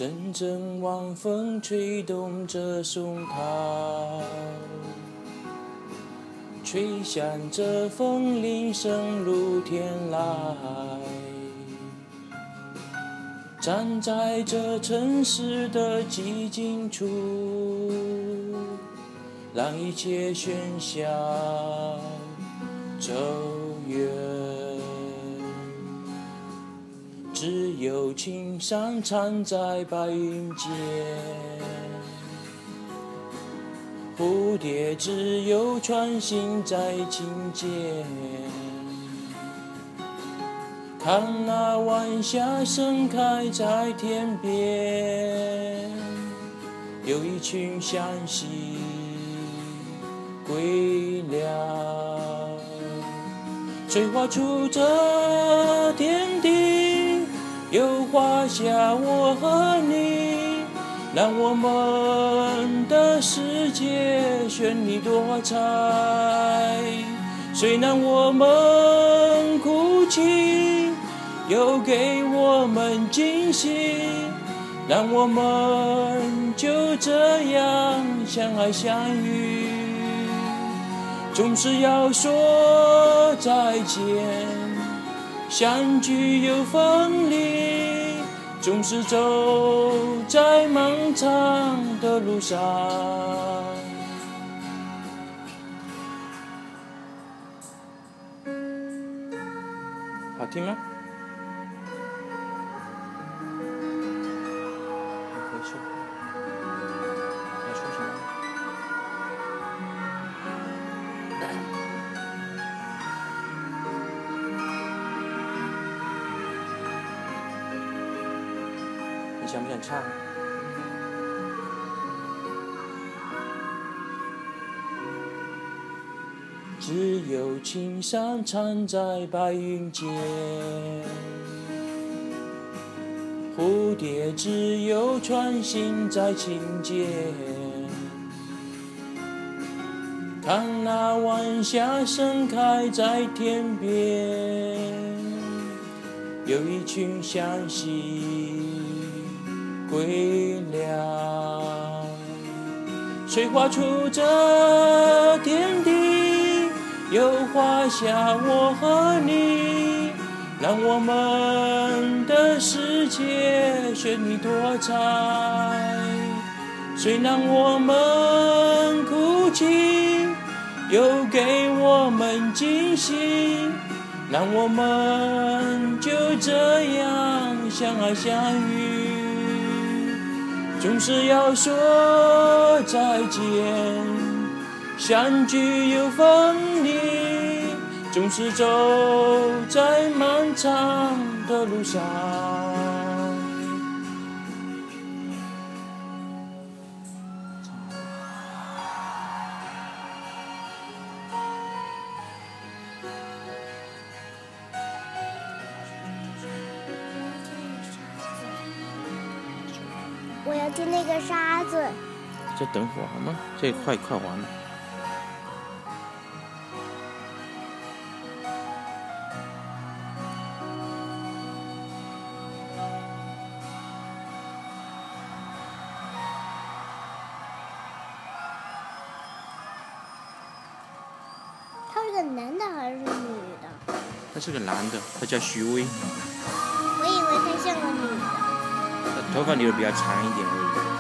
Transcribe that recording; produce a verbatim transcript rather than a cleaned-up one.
阵阵晚风吹动着松涛，吹响着风铃声如天籁。站在这城市的寂静处，让一切喧嚣走远。只有青山藏在白云间，蝴蝶自由穿行在琴间。看那晚霞盛开在天边，有一群向西归了。谁画出这天地，又画下我和你，让我们的世界绚丽多彩。虽然我们哭泣，又给我们惊喜，让我们就这样相爱相遇。总是要说再见，相聚又分离，总是走在漫长的路上。好听吗？你可以说，要说什么？你想不想唱？只有青山藏在白云间，蝴蝶自由穿行在琴间。看那晚霞盛开在天边，有一群向西归了。谁画出这天地，又画下我和你，让我们的世界绚丽多彩。虽然我们哭泣，又给我们惊喜，让我们就这样相爱相遇。总是要说再见，相聚又分离，总是走在漫长的路上。 我要听那个沙子。 再等会儿好吗？这快快完了。 他是个男的还是女的？ 他是个男的，他叫徐威。 我以为他像个女的。 头发留的比较长一点而已。